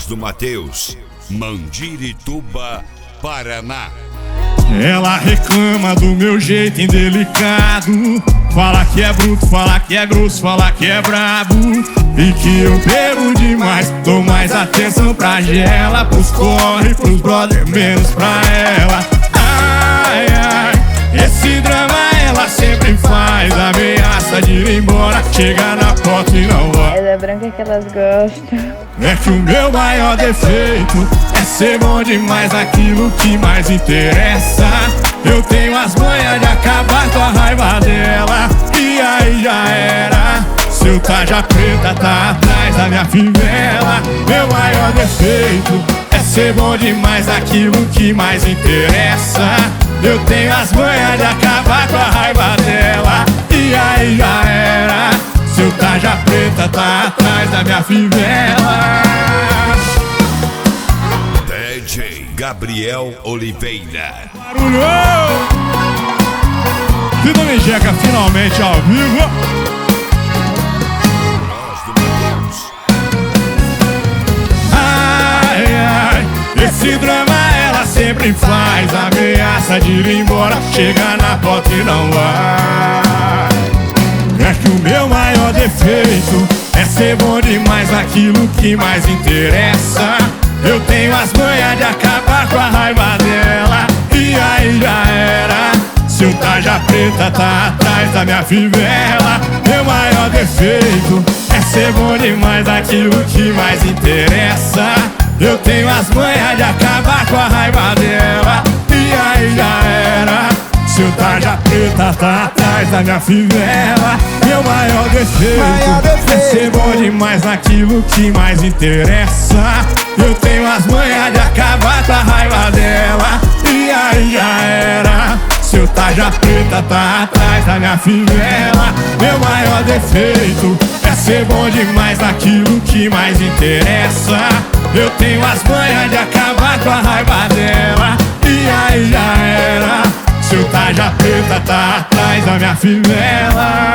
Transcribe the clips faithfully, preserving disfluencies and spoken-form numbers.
do Matheus, Mandirituba, Paraná. Ela reclama do meu jeito indelicado, fala que é bruto, fala que é grosso, fala que é brabo, e que eu bebo demais, dou mais atenção pra ela, pros corre, pros brother, menos pra ela. Ai, ai, esse drama ela sempre faz, ameaça de ir embora, chega na porta e não vai. É da branca que elas gostam. É que o meu maior defeito é ser bom demais naquilo que mais interessa. Eu tenho as manhas de acabar com a raiva dela, e aí já era. Seu tarja preta tá atrás da minha fivela. Meu maior defeito é ser bom demais naquilo que mais interessa. Eu tenho as manhas de acabar com a raiva dela, e aí já era. Seu tarja preta tá atrás da minha fivela. D J Gabriel Oliveira. Barulhão! Vida Mejeca finalmente ao vivo. Cross do Matheus. Ai, ai, esse drama ela sempre faz, ameaça de ir embora, chega na porta e não vai. É que o meu maior defeito é ser bom demais naquilo que mais interessa. Eu tenho as manhas de acabar com a raiva dela, e aí já era. Seu tarja preta tá atrás da minha fivela. Meu maior defeito é ser bom demais naquilo que mais interessa. Eu tenho as manhas de acabar com a raiva dela, e aí já era. Seu tarja preta tá atrás da minha fivela. Meu maior defeito, maior defeito é ser bom demais naquilo que mais interessa. Eu tenho as manhas de acabar com a raiva dela, e aí já era. Seu tarja preta tá atrás da minha fivela. Meu maior defeito é ser bom demais naquilo que mais interessa. Eu tenho as manhas de acabar com a raiva dela, e aí já era. Seu tarja preta tá atrás da minha fivela.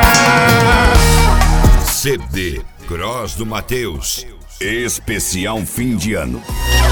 C D Cross do Matheus, especial fim de ano.